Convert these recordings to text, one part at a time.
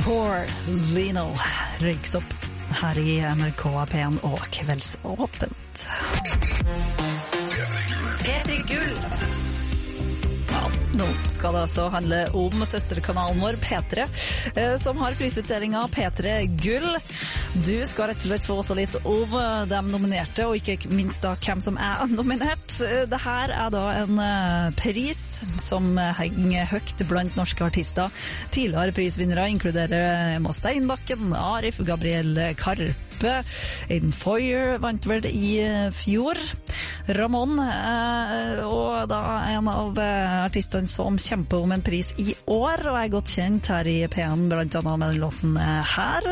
Poor Lino røyks opp her i NRK P1 og Kveldsåpent. P3 Gull. Ja, nå skal det altså handle om søsterkanalen vår P3, som har prisutdelingen P3 Gull. Du skal rett og slett få vite litt om de nominerte, og ikke minst da hvem som er nominert. Dette er da en pris som henger høyt blant norske artister. Tidligere prisvinnere inkluderer Emma Steinbakken, Arif, Gabrielle Karpe, Aiden Foyer vant vel i fjor. Ramón, og da en av artistene som kjemper om en pris i år, og er godt kjent her i P1, blant annet med den låten her.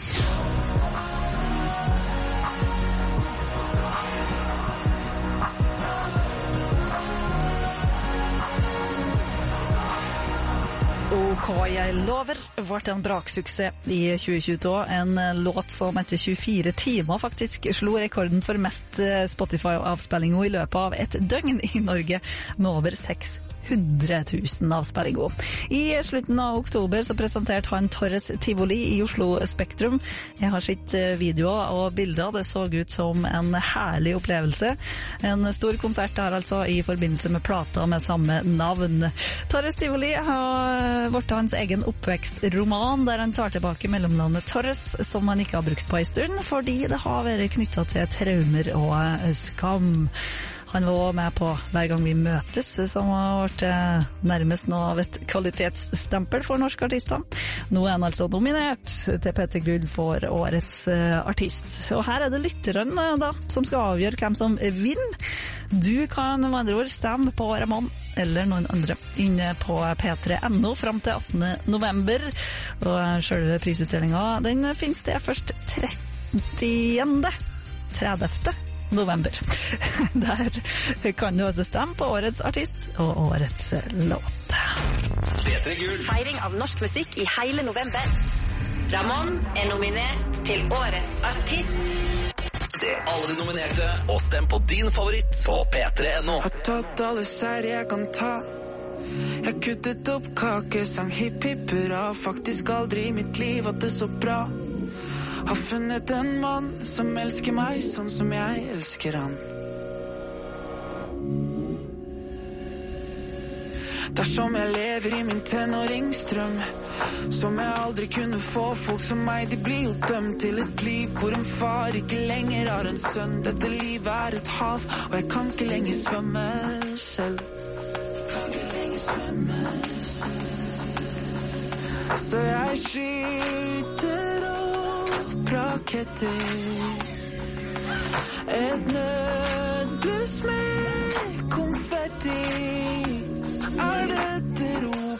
Og hva jeg lover ble en braksuksess i 2022. En låt som etter 24 timer faktisk slo rekorden for mest Spotify-avspillinger i løpet av et døgn i Norge, med over 600 000 avspillinger. I slutten av oktober så presenterte han Torres Tivoli i Oslo Spektrum. Jeg har sett videoer og bilder. Det så ut som en herlig opplevelse. En stor konsert her altså i forbindelse med plata med samme navn. Torres Tivoli har vært hans egen oppvekstroman, der han tar tilbake mellomnavnet Torres, som han ikke har brukt på en stund, fordi det har vært knyttet til traumer og skam. Han var med på Hver gang vi møtes, som har vært nærmest nå av et kvalitetsstempel for norske artister. Nå er han altså nominert til P3 Gull for årets artist. Og her er det lytteren da, som skal avgjøre hvem som vinner. Du kan med andre ord stemme på Ramón eller noen andre inne på p3.no frem til 18. november. Og selve prisutdelingen, den finnes det først 30. november. Der kan du også stemme på årets artist og årets låt. P3 Gull. Feiring av norsk musikk i hele november. Ramón er nominert til årets artist. Se alle de nominerte og stem på din favoritt på p3.no. Har tatt alle seier jeg kan ta. Jeg kuttet opp kake, sang hipp-hipp hurra. Faktisk aldri i mitt liv at det så bra. Har funnet en mann som elsker meg sånn som jeg elsker han. Dersom jeg lever i min tenåringsdrøm, som jeg aldri kunne få, folk som meg, de blir jo dømt til et liv hvor en far ikke lenger har en sønn. Dette livet er et hav, og jeg kan ikke lenger svømme selv. Så jeg skyter opp raketter, et nød